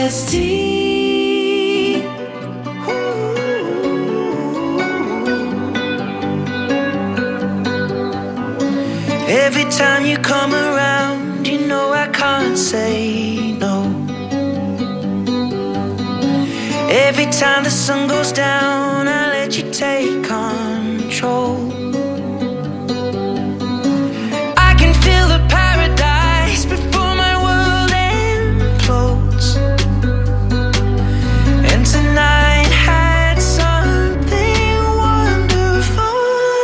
Every time you come around, you know I can't say no. Every time the sun goes down, I let you take control. I can feel the paradise before my world implodes. And tonight had something wonderful.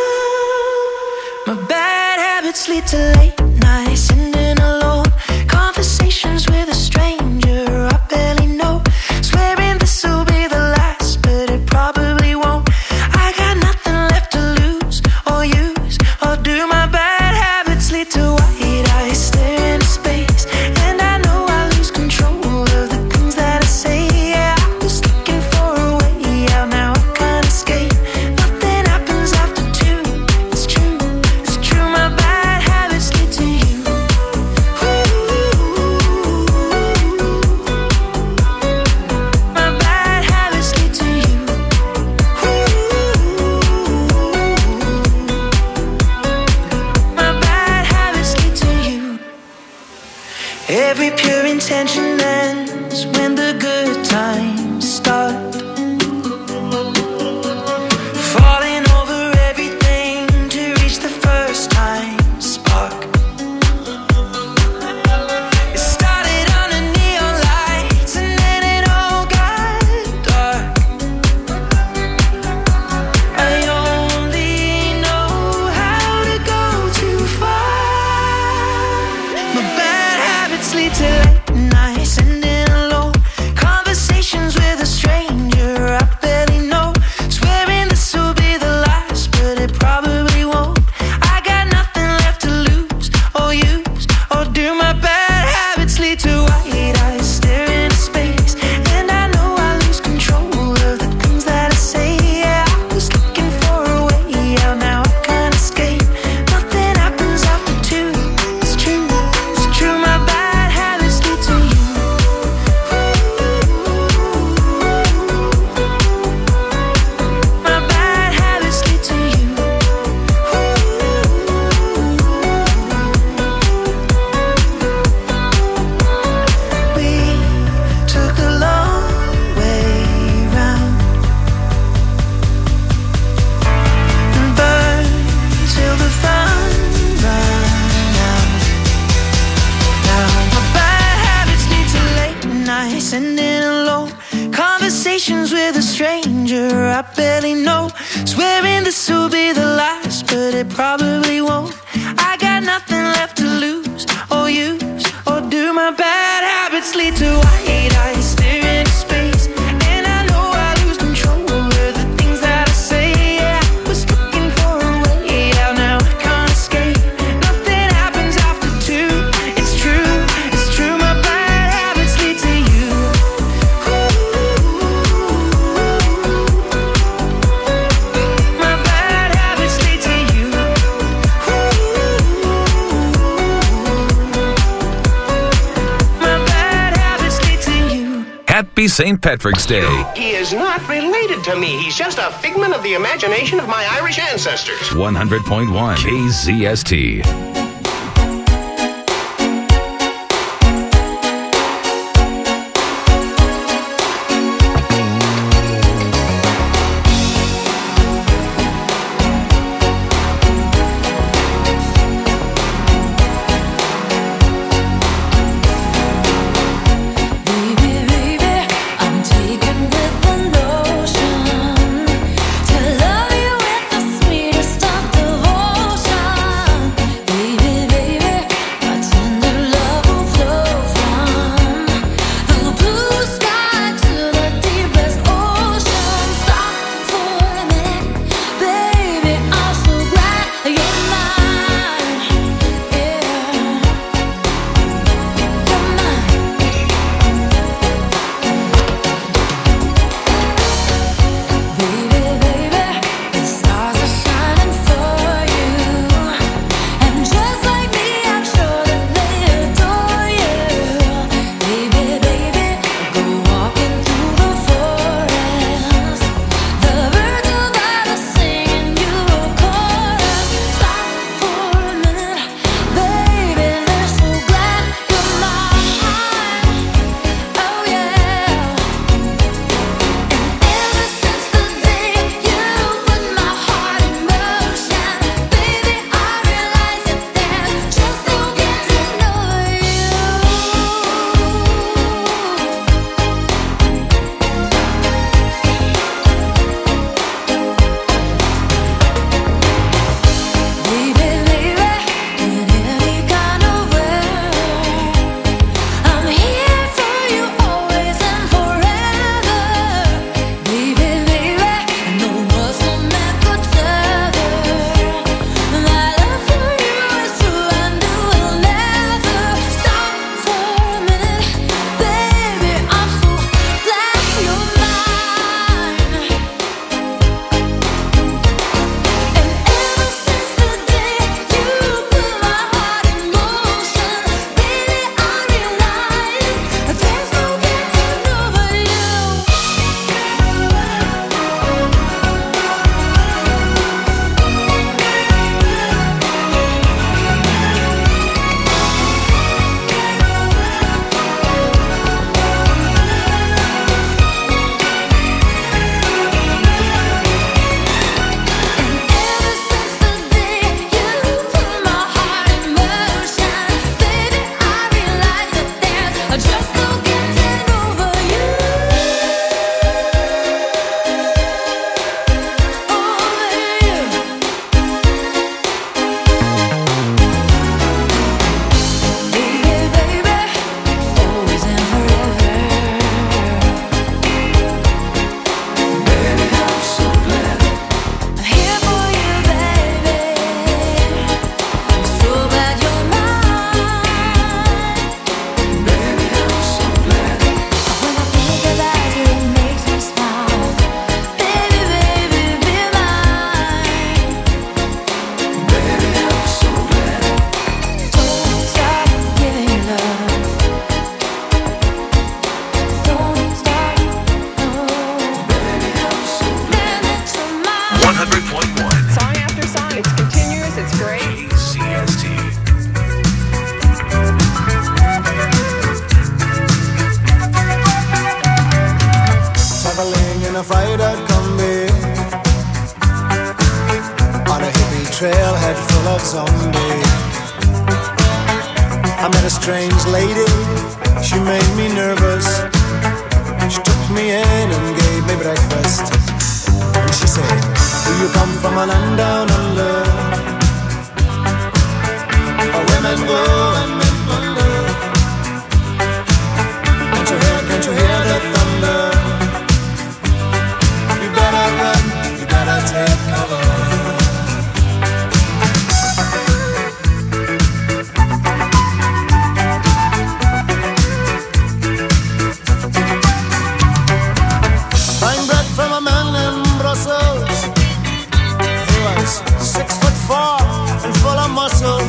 My bad habits lead to late nights, sitting alone, conversations with a stranger I barely know, swearing this will be the last, but it probably won't. I got nothing left to lose or use or do. My bad habits lead to white eyes stare into space, and I know I lose control of the things that I say. Yeah, I was looking for a way out, now I can't escape. Nothing happens after two. It's true, it's true. My bad habits lead to you. My bad habits lead to you. My bad habits lead to you. Every pure intention ends when the good times start. Falling over everything to reach the first time spark. It started under neon lights and then it all got dark. I only know how to go too far. My bad habits lead to late nights, sitting alone, conversations with a stranger I barely know, swearing this will be the last, but it probably won't. I got nothing left to lose or use or do. My bad habits lead to white eyes stare into space, and I know I lose control of the things that I say. Yeah, I was looking for a way out, now I can't escape. Nothing happens after two. It's true, it's true. My bad habits lead to you. My bad habits lead to you. We took the long way round and burned till the fun ran out. Now my bad habits lead to late nights, sitting alone, conversations with a stranger I barely know, swearing this will be the last, but it probably won't. I got nothing left to lose or use or do. My bad habits lead to white eyes stare into space, and I know I lose control of the things that I say. Yeah, I was looking for a way out, now I can't escape. Nothing happens after two. It's true, it's true. My bad habits lead to you. My bad habits lead to you. My bad habits lead to you. Happy St. Patrick's Day. He is not related to me. He's just a figment of the imagination of my Irish ancestors. 100.1 KZST. Baby, baby, I'm taken with the notion to love you with the sweetest of devotion. Baby, fried out combi on a hippie trailhead full of zombies. I met a strange lady, she made me nervous. She took me in and gave me breakfast. And she said, do you come from a land down under, where women go and men wonder? Can't you hear the thunder? You better run, you better take cover. Buying bread from a man in Brussels. He was 6'4" and full of muscle.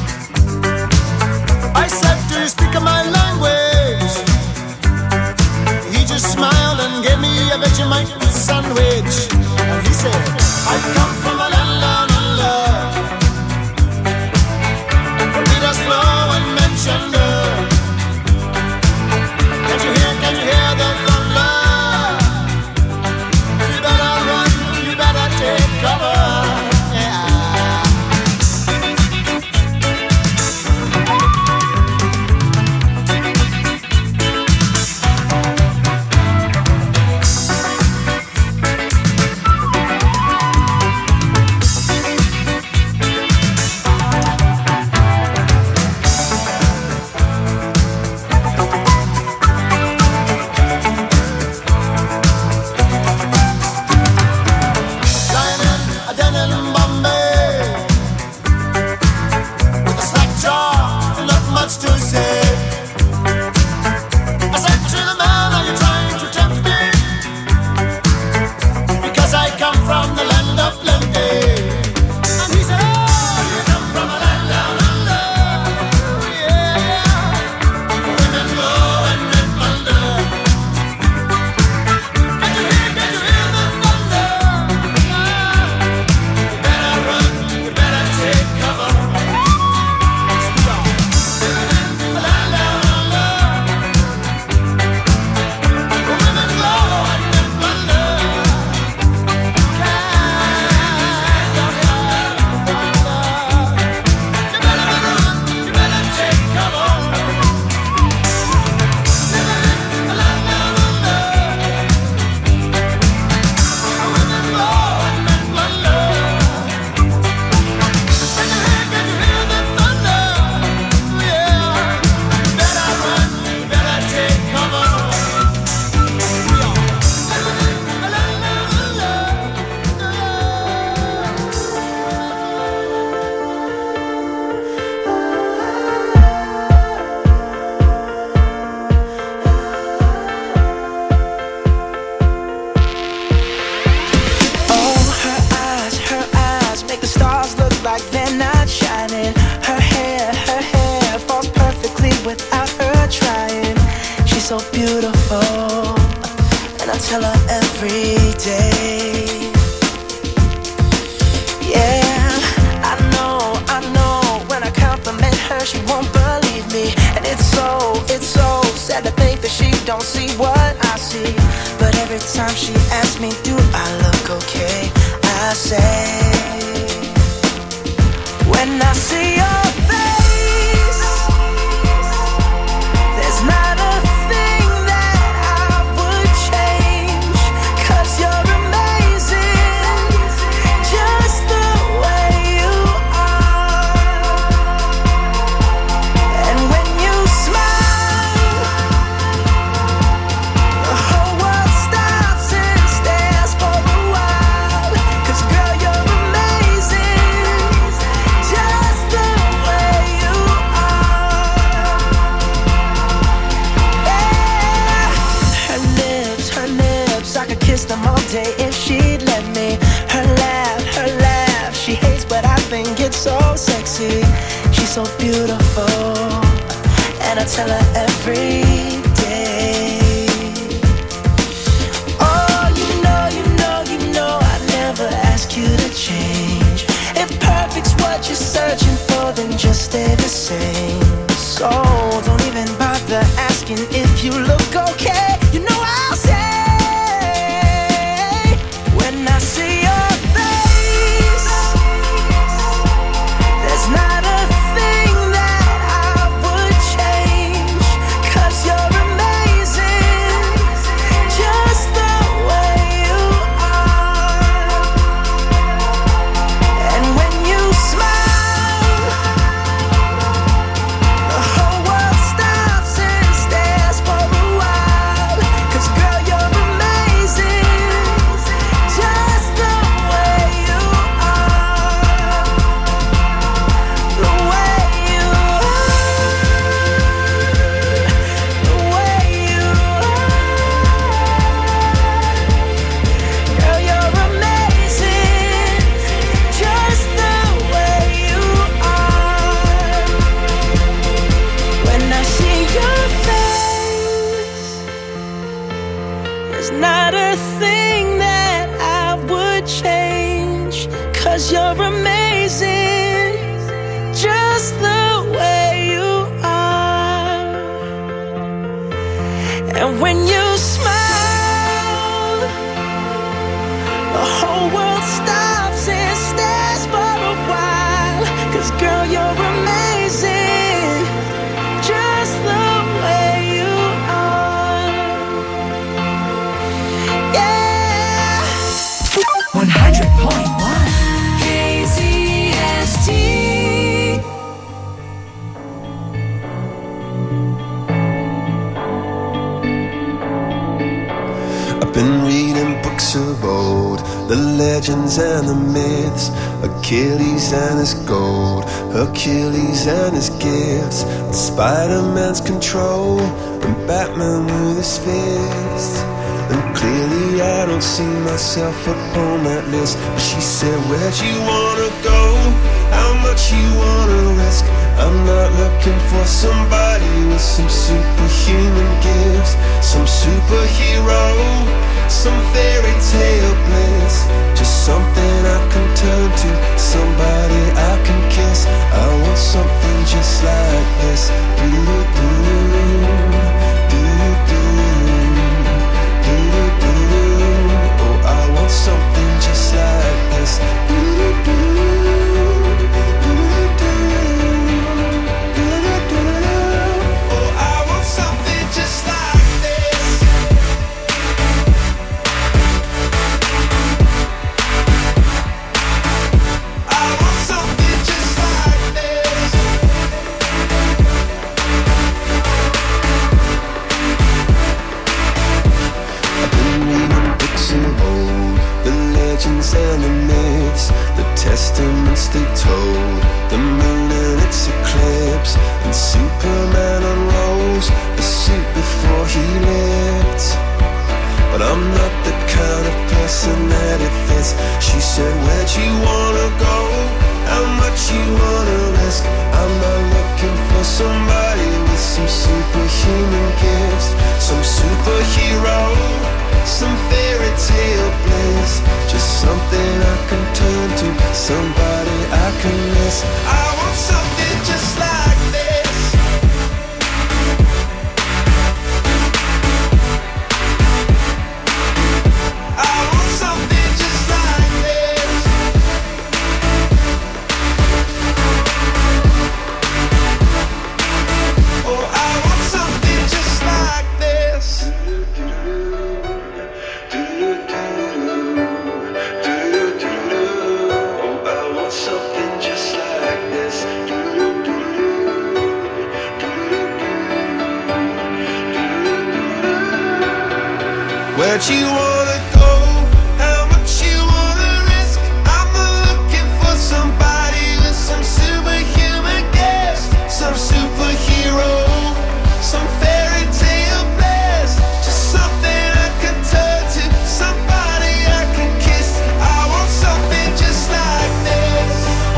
I said, do you speak my language? He just smiled and gave me a Vegemite sandwich. And he said, I come from a land down under, where Peter's flow and Manchester. Can't you hear the thunder? You better run, you better take cover. If you look okay, you know I'll say There's not a thing that I would change, 'cause you're amazing, just the way you are. And when you smile, the whole world stops and stares for a while. 'Cause girl, you're amazing, just the way you are. Yeah. 100.1 KZST. I've been reading books of old, the legends and the myths, Achilles and his gold, Hercules and his gifts, and Spider-Man's control, and Batman with his fists. And clearly I don't see myself upon that list. But she said, where'd you wanna go? How much you wanna risk? I'm not looking for somebody with some superhuman gifts, some superhero, some fairy tale bliss. Just something I can turn to, somebody I can kiss. I want something just like this. Oh, I want something just like this. And the myths, the testaments they told, the moon and its eclipse, and Superman unrolls the suit before he lived. But I'm not the kind of person that it fits. She said, where'd you wanna go? How much you wanna risk? I'm not looking for somebody with some superhuman gifts, some superhero, some fairy tale bliss. Just something I can turn to, somebody I can miss. I want something just like this. I want something just like this. Oh, I want something just like this. Something just like this. Where'd you wanna go? How much you wanna risk? I'm looking for somebody with some superhuman gifts, some superhero, some fairy tale bliss. Just something I can turn to, somebody I can kiss. I want something just like this.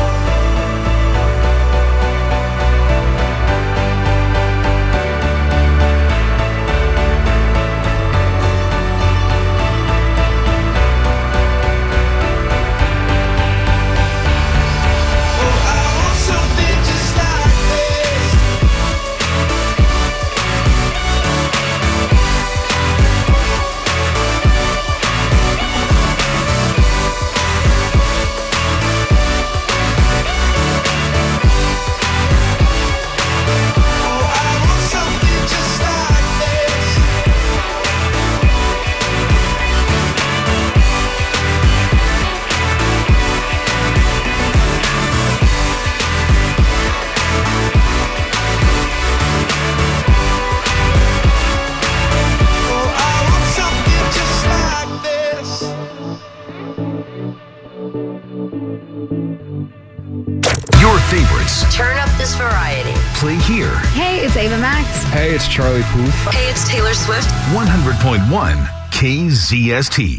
Your favorites. Turn up this variety. Play here. Hey, it's Ava Max. Hey, it's Charlie Puth. Hey, it's Taylor Swift. 100.1 KZST.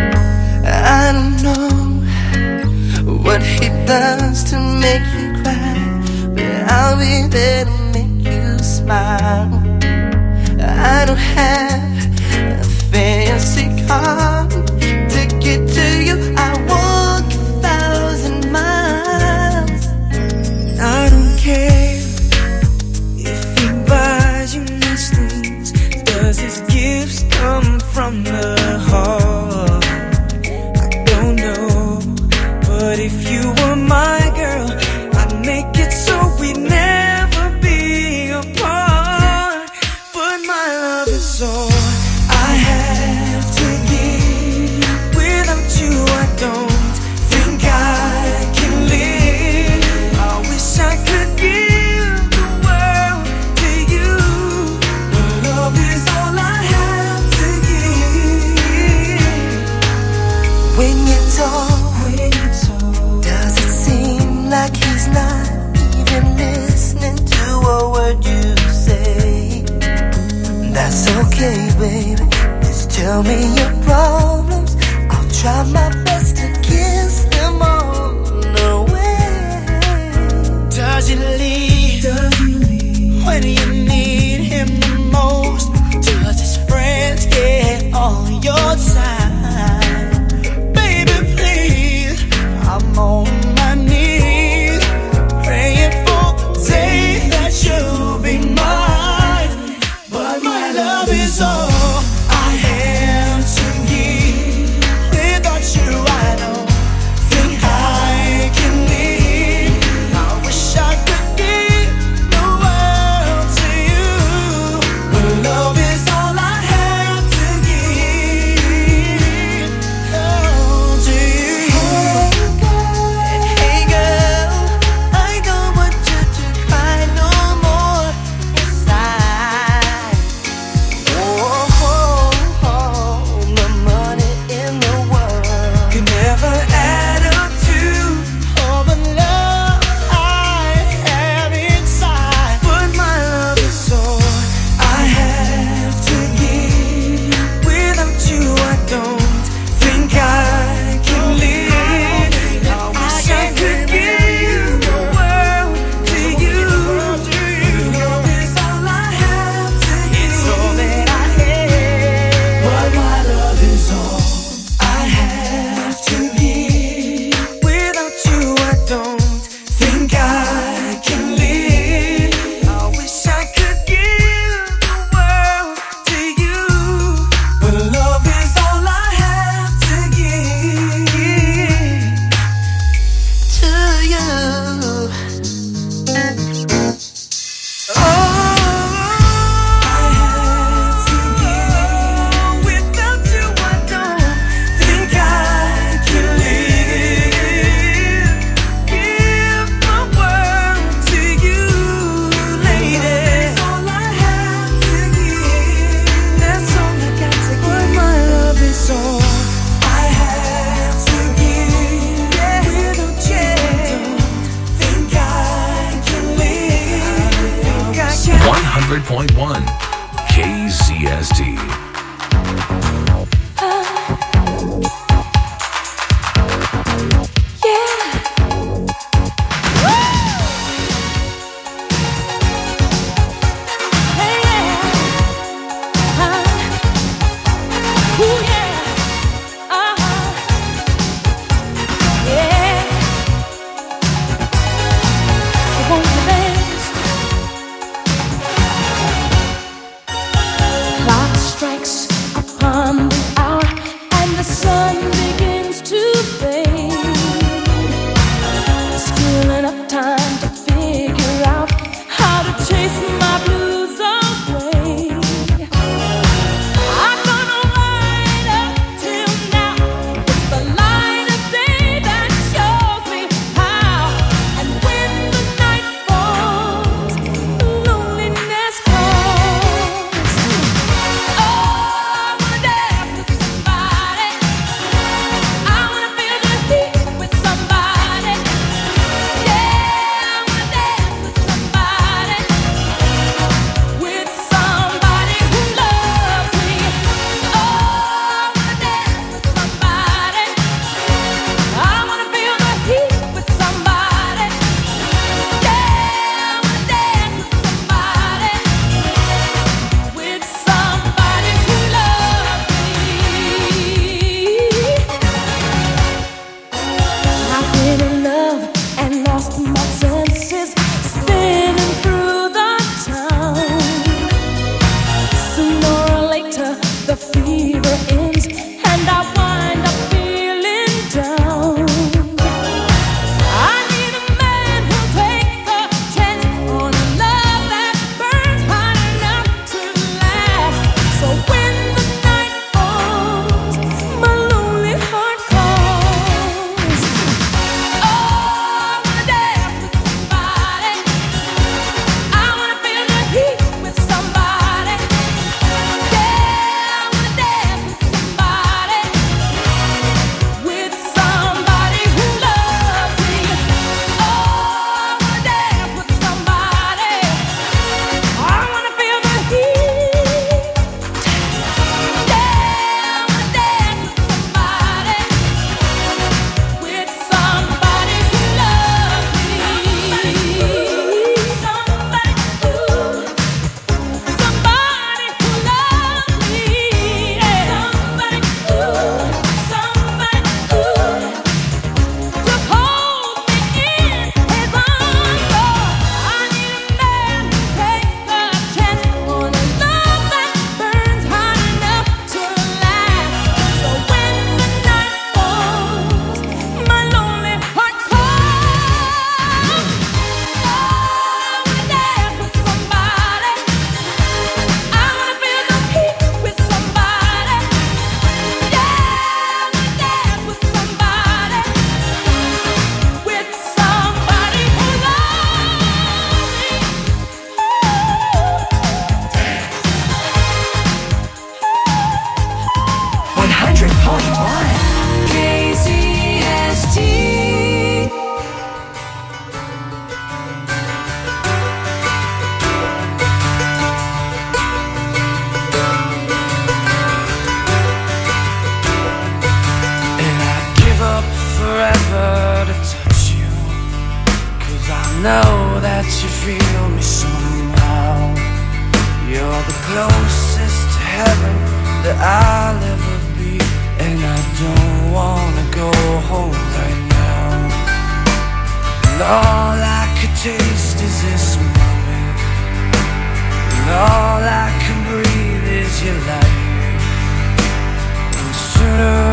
I don't know what he does to make you cry. I'll be there to make you smile. I don't have a fancy car to get to you. I walk 1,000 miles. I don't care if he buys you nice things. Does his gifts come from the heart? I don't know. But if you were my girl, I'd make it so we'd never be apart. But my love is all I have to give. Without you I don't think I can live. I wish I could give the world to you. But love is all I have to give. When you talk, does it seem like he's not even listening to a word you say? That's okay, baby. Just tell me your problems. I'll try my best to kiss them all away. Does he leave? When you need him the most? Does his friends get on your side? Baby, please, I'm on my knees, praying for the day that you'll be mine. But my love is all I have to give. Without you I don't think I can live. I wish I could give the world to you. But love is all I have to give. Oh, to you. Hey girl, I don't want you to cry no more inside. Oh, the money in the world could never add up to all the love I have inside. But my love is all I have to give. Without you I don't think I can live. I wish I could give the world to you. Love is all I have to give. It's all that I have. But my love is all I have to give. Without you I don't think I can live. I wish I could give the world to you. But love is all I have to give to you. Oh, I have to give. Without you I don't think I can live. Give the world to you, lady. That's all I have to give. That's all I got to give. But my love is all I have to give. Without you I don't think I can live. Think I can. 100.1 KZST. Clock strikes lost my senses, spinning through the town. Sooner or later, the fever ends, and I wind up feeling down. I need a man who'll take a chance on a love that burns hot enough to last. So when the night falls, my lonely heart calls. Oh, I wanna dance with somebody. I wanna feel the heat with somebody. Yeah, I wanna dance with somebody. With somebody who loves me. Oh, I wanna dance with somebody. I wanna feel the heat. Yeah, I wanna dance with somebody. With somebody who loves me. Somebody who loves me. Somebody who to hold me in his arms. I need a man to take a chance on a love that burns hot enough to last. So when the night falls, my lonely heart calls. Oh, I wanna dance with somebody. I wanna feel the heat with somebody. Yeah, I wanna dance with somebody. With somebody who loves me. 100.1 KZST. And I'd give up forever to touch you, 'cause I know that you feel me somehow. You're the closest to heaven that I'll ever be, and I don't wanna go home right now. And all I could taste is this moment, and all I can breathe is your life. And sooner